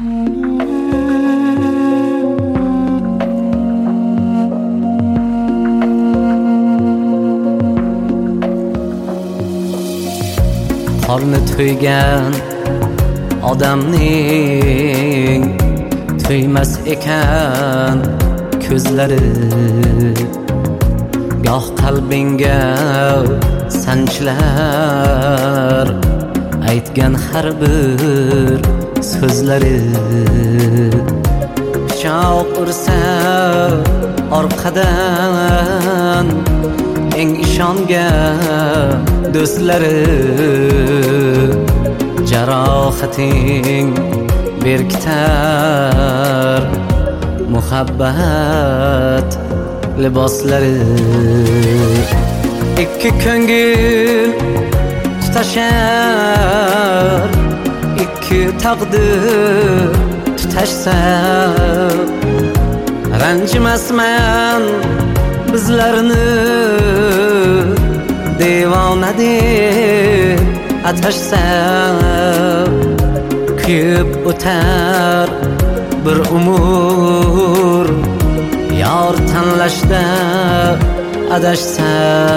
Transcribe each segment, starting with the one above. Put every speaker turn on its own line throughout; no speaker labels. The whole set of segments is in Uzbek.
Qorni to'ygan odamning to'ymas ekan ko'zlari. Goh qalbingga sanchilar aytgan har bir so'zlari. Pichoq ursa orqadan eng ishongan do'stlari. Jarohating berkitar muhabbat liboslari. Ikki ko'ngil tutashar, ikki taqdir tutashsa. Ranjimasman bizlarni devona deb atashsa. Kuyib o'tar bir umr yor tanlashda adashsa.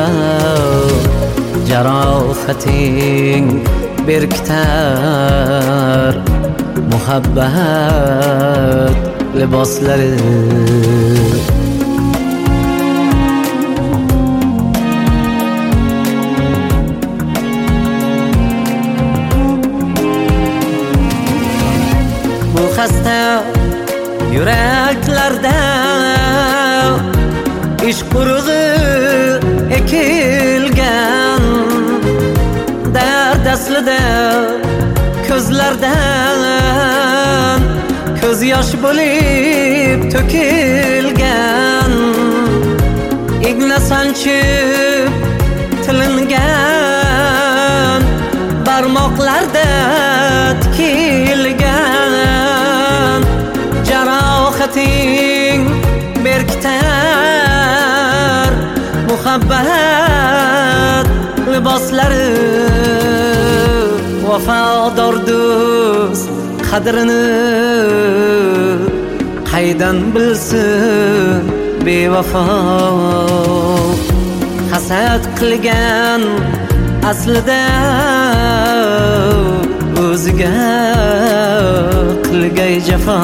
Jarohating berkitar muhabbat liboslari. Bu xasta yuraklarda ishq urug'i ekilgan. Dard aslida ko'zlardan ko'z yosh bo'lib to'kilgan. Igna sanchib tilingan barmoqlarda tikilgan. Jarohating berkitar muhabbat liboslari. Vafodor do'st qadrini qaydan bilsin bevafo. Hasad qilgan aslida o'ziga qilgay jafo.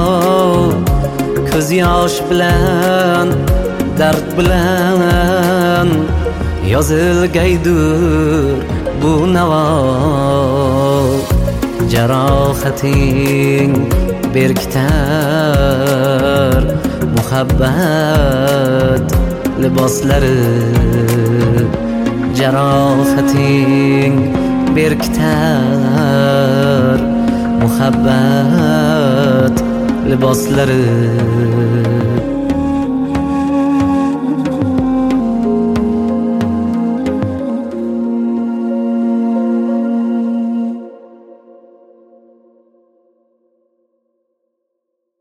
Ko'z yosh bilan dard bilan yozilgaydir bu navo. Jarohating berkitar muhabbat liboslari. Jarohating berkitar muhabbat liboslari.